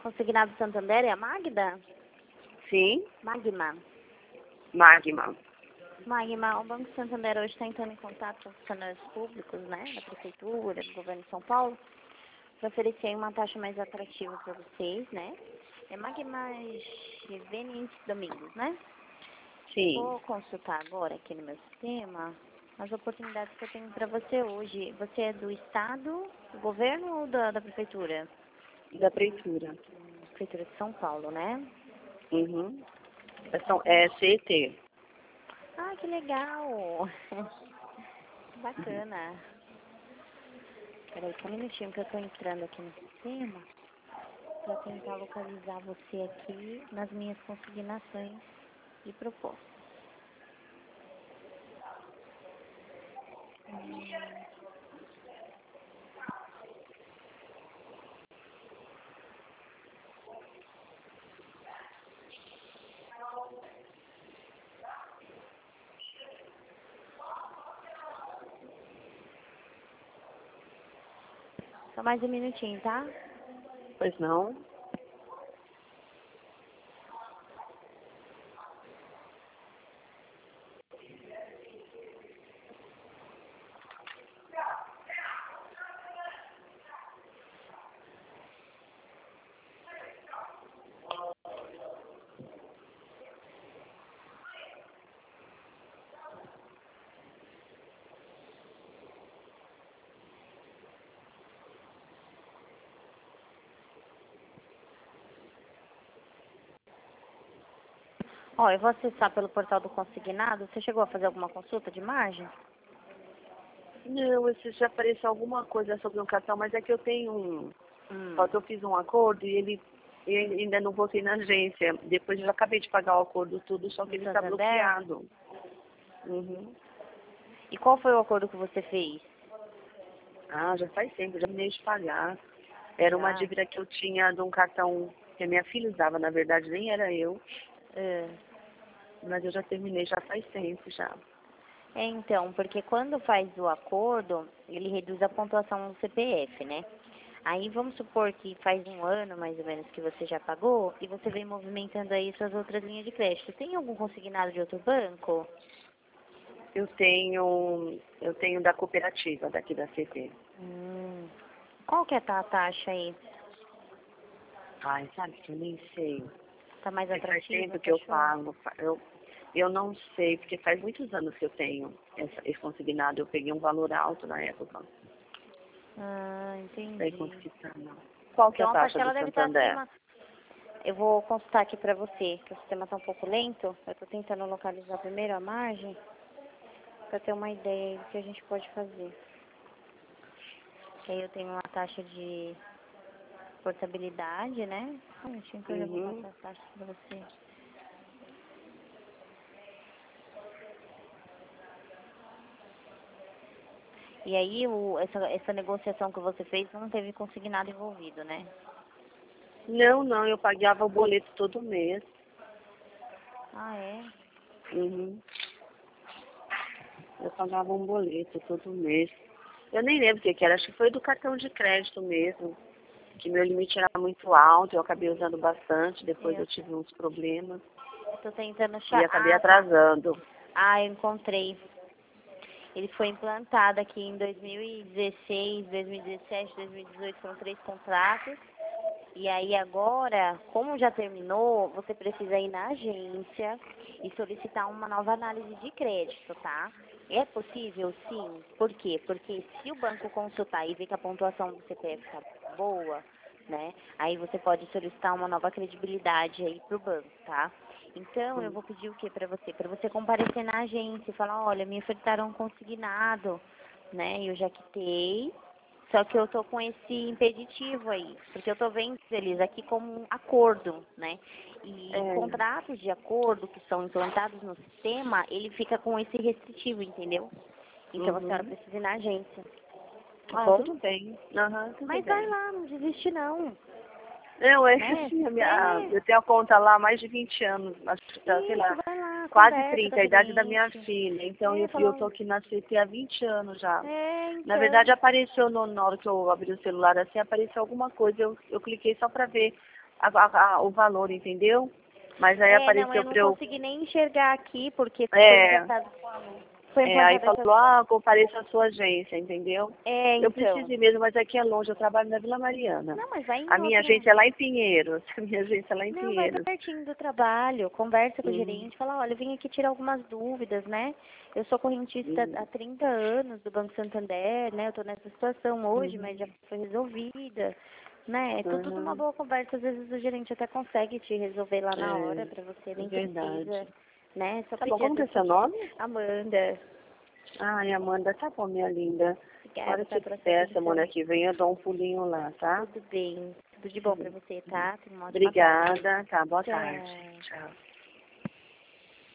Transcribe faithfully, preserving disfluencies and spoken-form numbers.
Consignado Santander é a Magda? Sim, Magma. Magma. Magma, o Banco Santander hoje está entrando em contato com funcionários públicos, né, da Prefeitura, do Governo de São Paulo, para oferecer uma taxa mais atrativa para vocês, né? É Magma Veniente Domingos, né? Sim. Vou consultar agora aqui no meu sistema as oportunidades que eu tenho para você hoje. Você é do Estado, do Governo ou da, da Prefeitura? Da Prefeitura. Prefeitura de São Paulo, né? Uhum. É, São, é C E T. Ah, que legal! Bacana. Peraí, só um minutinho que eu tô entrando aqui no sistema para tentar localizar você aqui nas minhas consignações e propostas. Hum. Só mais um minutinho, tá? Pois não? Ó, eu vou acessar pelo portal do consignado. Você chegou a fazer alguma consulta de margem? Não, esse já apareceu alguma coisa sobre um cartão, mas é que eu tenho um. Hum. Só que eu fiz um acordo e ele, ele ainda não voltei na agência. Depois eu já acabei de pagar o acordo tudo, só que Do ele está Santander? bloqueado. Uhum. E qual foi o acordo que você fez? Ah, já faz tempo, já terminei de pagar. Era uma Já? dívida que eu tinha de um cartão que a minha filha usava, na verdade nem era eu, É. mas eu já terminei já faz tempo já. É, então, porque quando faz o acordo, ele reduz a pontuação do C P F, né? Aí vamos supor que faz um ano, mais ou menos, que você já pagou e você vem movimentando aí suas outras linhas de crédito. Tem algum consignado de outro banco? Eu tenho, eu tenho da cooperativa daqui da C T. Hum. Qual que é a taxa aí? Ai, sabe que eu nem sei. Tá mais Porque faz atrativa, tempo você que eu achou? pago. Eu, eu não sei, porque faz muitos anos que eu tenho essa, esse consignado. Eu peguei um valor alto na época. Ah, Não sei quanto entendi. que tá, não. Qual que é Então a a taxa do parcela deve estar Santander? acima. Eu vou consultar aqui pra você, que o sistema tá um pouco lento. Eu tô tentando localizar primeiro a margem, pra ter uma ideia do que a gente pode fazer. Que aí eu tenho uma taxa de portabilidade, né? Um minutinho que eu já vou Uhum. passar a taxa pra você. E aí, o, essa, essa negociação que você fez não teve consignado envolvido, né? Não, não, eu pagava o boleto todo mês. Ah, é? Uhum. Eu pagava um boleto todo mês. Eu nem lembro o que que era, acho que foi do cartão de crédito mesmo. Que meu limite era muito alto, eu acabei usando bastante, depois Eu, eu tive uns problemas eu tô tentando e achar. acabei Ah, tá. atrasando. Ah, eu encontrei. Ele foi implantado aqui em dois mil e dezesseis, dois mil e dezessete, dois mil e dezoito, foram três contratos. E aí agora, como já terminou, você precisa ir na agência e solicitar uma nova análise de crédito, tá? É possível? Sim. Por quê? Porque se o banco consultar e ver que a pontuação do C P F está boa, né? Aí você pode solicitar uma nova credibilidade aí pro banco, tá? Então, eu vou pedir o que para você? Para você comparecer na agência e falar, olha, me ofertaram um consignado, né? Eu já quitei, só que eu tô com esse impeditivo aí, porque eu tô vendo eles aqui como um acordo, né? E É. contratos de acordo que são implantados no sistema, ele fica com esse restritivo, entendeu? Então a senhora Uhum. precisa ir na agência, tá Ah, bom? tudo bem. Aham, tudo Mas vai bem. lá, não desiste não, Não, é que né? assim, a minha, É, eu tenho a conta lá há mais de vinte anos, acho que tá, sei isso, lá, vai lá, quase conversa com trinta, a a idade da minha gerente. filha. Então É, eu, eu tô falou, aqui na C T há vinte anos já. é, Na verdade então. apareceu no, na hora que eu abri o celular assim, apareceu alguma coisa, eu, eu cliquei só pra ver a, a, a, o valor, entendeu? Mas aí É, apareceu não, eu não pra eu... consegui nem enxergar aqui, porque foi É, implantado, foi é, aí implantado falou, essa... ah, compareça à sua agência, entendeu? É, Eu então. preciso ir mesmo, mas aqui é longe, eu trabalho na Vila Mariana. Não, mas vai em A minha outra. agência é lá em Pinheiros. A minha agência é lá em Não, vai Pinheiros. pertinho do trabalho, conversa com o Hum, gerente, fala, olha, eu vim aqui tirar algumas dúvidas, né? Eu sou correntista hum, há trinta anos do Banco Santander, né? Eu tô nessa situação hoje, mas já uhum, foi resolvida, né? É tudo uma uhum. boa conversa, às vezes o gerente até consegue te resolver lá na hora, É, pra você é nem precisa, verdade. né? Só Tá bom, pedir como que até é seu pedir. nome? Amanda, Ai, Amanda, tá bom, minha linda. A hora obrigada, que tá, eu pela sua quiser, atenção. semana que vem, eu dou um pulinho lá, tá? Tudo bem, tudo de bom pra você, tá? Tenha uma ótima tarde. Obrigada, tá? Boa tarde. Tchau. Tchau.